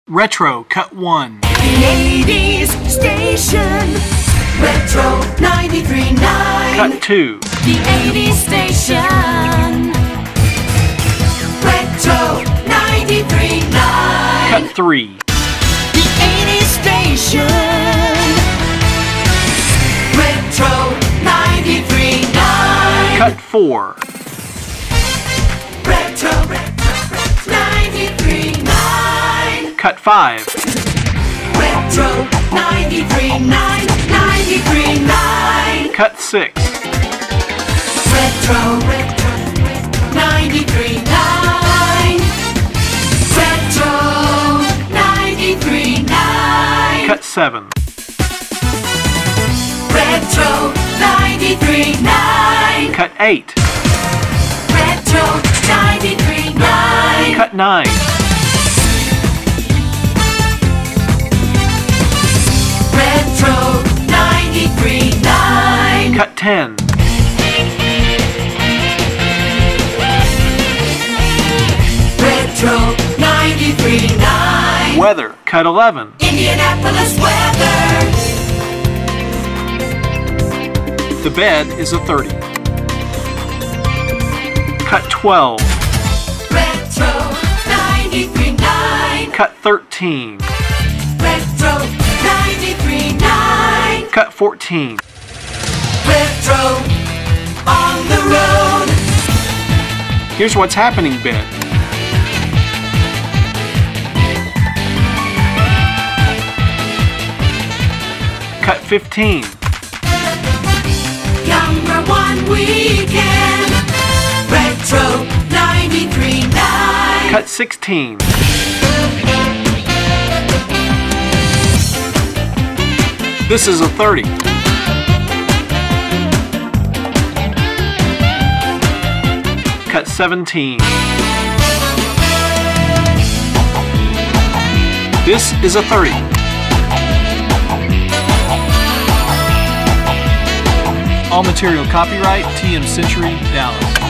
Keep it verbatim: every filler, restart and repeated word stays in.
Retro, cut one. The eighties station, Retro ninety-three point nine. Cut two. The eighties station, Retro ninety-three point nine. Cut three. The eighties station, Retro ninety-three point nine. Cut four. Retro, Retro ninety-three point nine. Cut five. Retro ninety-three point nine, ninety-three point nine. Cut six. Retro, Retro ninety-three point nine. Retro ninety-three point nine. Cut seven. Retro ninety-three point nine. Cut eight. Retro ninety-three point nine. Cut nine. Retro ninety-three point nine. Cut ten. Retro ninety-three point nine. Weather, cut eleven. Indianapolis weather. The bed is a thirty. Cut twelve. Retro ninety-three point nine. Cut thirteen. Retro ninety-three point nine. Cut fourteen. Retro on the road. Here's what's happening, bed. Cut fifteen. Number one weekend. Retro ninety-three point nine. Cut sixteen. This is a thirty. Cut seventeen. This is a thirty. All material copyright T M Century, Dallas.